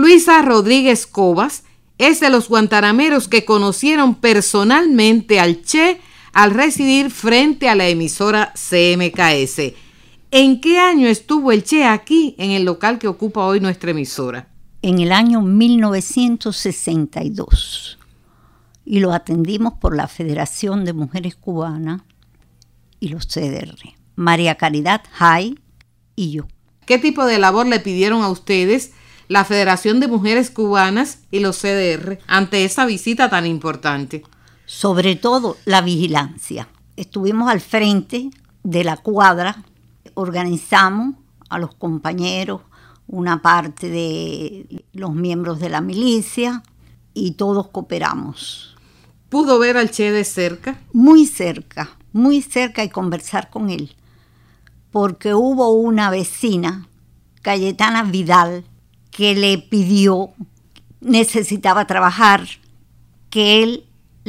Luisa Rodríguez Cobas es de los guantanameros que conocieron personalmente al Che al residir frente a la emisora CMKS. ¿En qué año estuvo el Che aquí en el local que ocupa hoy nuestra emisora? En el año 1962. Y lo atendimos por la Federación de Mujeres Cubanas y los CDR. María Caridad Jay y yo. ¿Qué tipo de labor le pidieron a ustedes la Federación de Mujeres Cubanas y los CDR ante esa visita tan importante? Sobre todo la vigilancia. Estuvimos al frente de la cuadra, organizamos a los compañeros, una parte de los miembros de la milicia y todos cooperamos. ¿Pudo ver al Che de cerca? Muy cerca y conversar con él. Porque hubo una vecina, Cayetana Vidal, que le pidió, necesitaba trabajar, que él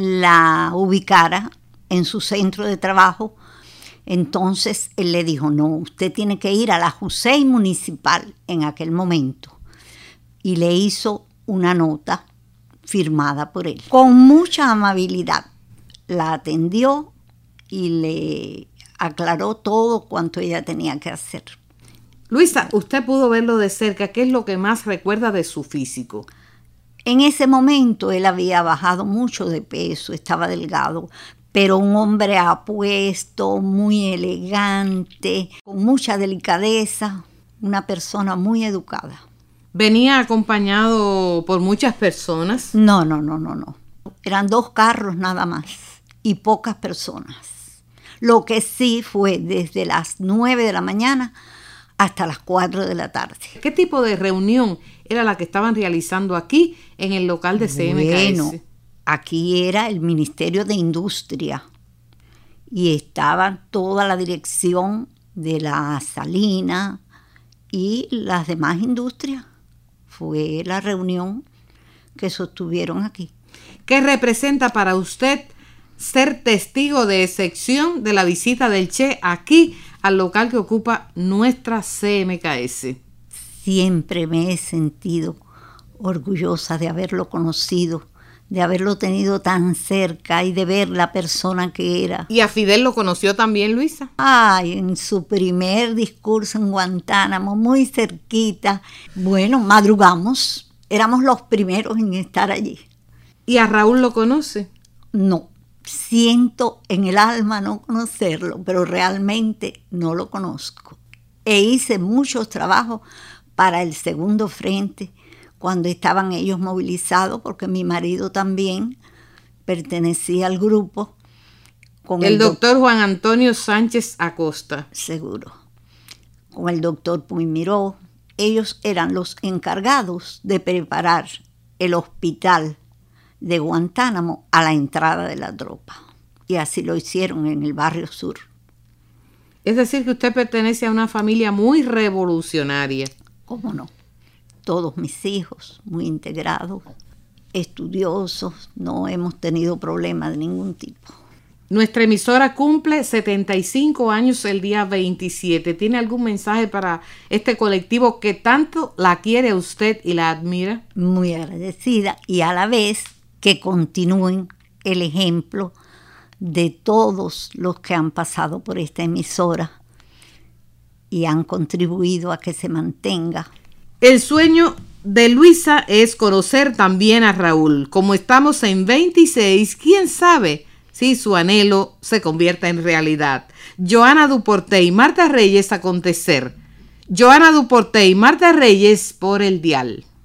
la ubicara en su centro de trabajo. Entonces él le dijo, no, usted tiene que ir a la Jusey Municipal en aquel momento. Y le hizo una nota firmada por él. Con mucha amabilidad la atendió y le aclaró todo cuanto ella tenía que hacer. Luisa, usted pudo verlo de cerca. ¿Qué es lo que más recuerda de su físico? En ese momento él había bajado mucho de peso, estaba delgado, pero un hombre apuesto, muy elegante, con mucha delicadeza, una persona muy educada. ¿Venía acompañado por muchas personas? No. Eran 2 carros nada más y pocas personas. Lo que sí fue desde las 9 de la mañana hasta las 4 de la tarde. ¿Qué tipo de reunión era la que estaban realizando aquí en el local de CMKS? Bueno, aquí era el Ministerio de Industria y estaba toda la dirección de la Salina y las demás industrias. Fue la reunión que sostuvieron aquí. ¿Qué representa para usted ser testigo de excepción de la visita del Che aquí al local que ocupa nuestra CMKS? Siempre me he sentido orgullosa de haberlo conocido, de haberlo tenido tan cerca y de ver la persona que era. ¿Y a Fidel lo conoció también, Luisa? Ay, en su primer discurso en Guantánamo, muy cerquita. Bueno, madrugamos, éramos los primeros en estar allí. ¿Y a Raúl lo conoce? No, siento en el alma no conocerlo, pero realmente no lo conozco. E hice muchos trabajos para el segundo frente, cuando estaban ellos movilizados, porque mi marido también pertenecía al grupo. Con el doctor Juan Antonio Sánchez Acosta. Seguro. Con el doctor Puy Miró. Ellos eran los encargados de preparar el hospital de Guantánamo a la entrada de la tropa. Y así lo hicieron en el barrio sur. Es decir, que usted pertenece a una familia muy revolucionaria. ¿Cómo no? Todos mis hijos, muy integrados, estudiosos, no hemos tenido problemas de ningún tipo. Nuestra emisora cumple 75 años el día 27. ¿Tiene algún mensaje para este colectivo que tanto la quiere a usted y la admira? Muy agradecida y a la vez que continúen el ejemplo de todos los que han pasado por esta emisora y han contribuido a que se mantenga. El sueño de Luisa es conocer también a Raúl. Como estamos en 26, ¿quién sabe si su anhelo se convierta en realidad? Joana Duporté y Marta Reyes, acontecer. Joana Duporté y Marta Reyes por el dial.